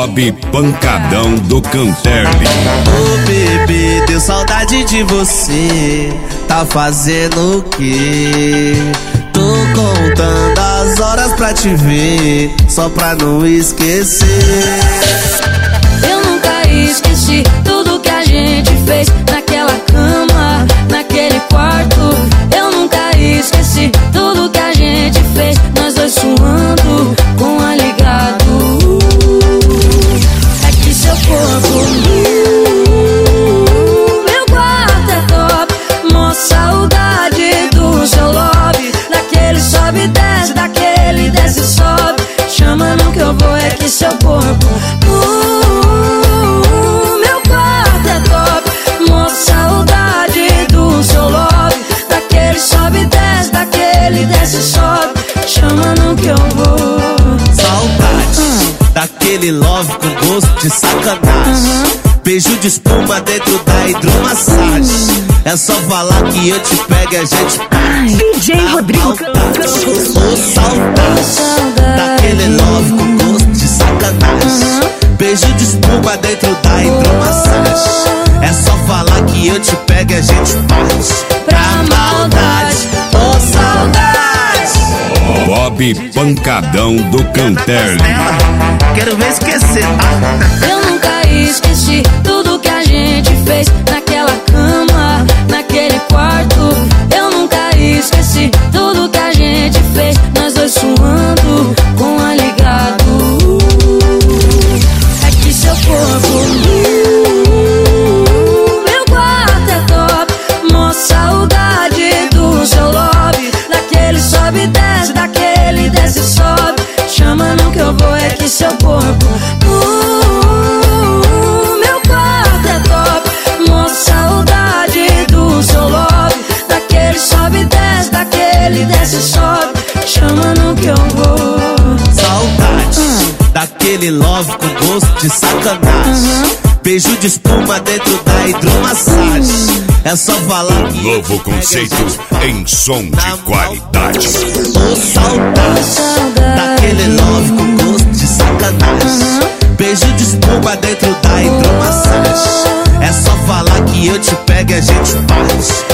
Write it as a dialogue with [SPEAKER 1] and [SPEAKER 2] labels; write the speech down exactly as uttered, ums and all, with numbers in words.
[SPEAKER 1] Bob Pancadão do Canterli.
[SPEAKER 2] Ô bebê, deu saudade de você. Tá fazendo o quê? Tô contando as horas pra te ver, só pra não esquecer.
[SPEAKER 3] Eu nunca esqueci tudo que a gente fez naquela cama, naquele quarto. Eu nunca esqueci tudo que a gente fez, nós dois suando com ar ligado. É que seu corpo, meu quarto é top. Mó saudade do seu love, daquele sobe e desce, daquele desce e sobe. Chama não que eu vou, é que seu corpo, meu quarto é top. Mó saudade do seu love, daquele sobe e desce, daquele desce e sobe. Chama não que eu vou.
[SPEAKER 2] Saudade
[SPEAKER 3] hum.
[SPEAKER 2] daquele love com gosto de sacanagem.
[SPEAKER 3] Uhum.
[SPEAKER 2] Beijo de espuma dentro da hidromassagem. Uhum. É só falar que eu te pego e a gente
[SPEAKER 4] D J Rodrigo Campos.
[SPEAKER 2] Ô saudade, saudade daquele love com gosto de sacanagem. Uhum. Beijo de espuma dentro da hidromassagem. É só falar que eu te pego e a gente parte pra maldade. Ô saudade,
[SPEAKER 1] Bob Pancadão do Canterli.
[SPEAKER 2] quero ver esquecer, tá?
[SPEAKER 3] Eu nunca esqueci tudo que a gente fez naquela cama, naquele quarto. Eu nunca esqueci tudo que a gente fez, nós dois suando com ar ligado. É que seu corpo, meu quarto é top. Mó saudade do seu love, daquele sobe e desce, daquele desce e sobe. Chama não que eu vou, é que seu corpo, meu quarto é top. Mó saudade do seu love, daquele sobe e desce, daquele desce e sobe. Chama não que eu vou.
[SPEAKER 2] Saudade
[SPEAKER 3] hum.
[SPEAKER 2] daquele love com gosto de sacanagem.
[SPEAKER 3] Uhum.
[SPEAKER 2] Beijo de espuma dentro da hidromassagem. Uhum. É só falar que
[SPEAKER 1] novo conceito em som de qualidade.
[SPEAKER 2] Ô saudade, saudade daquele love com gosto de sacanagem. Uhum. Beijo de espuma dentro da hidromassagem. É só falar que eu te pego e a gente parte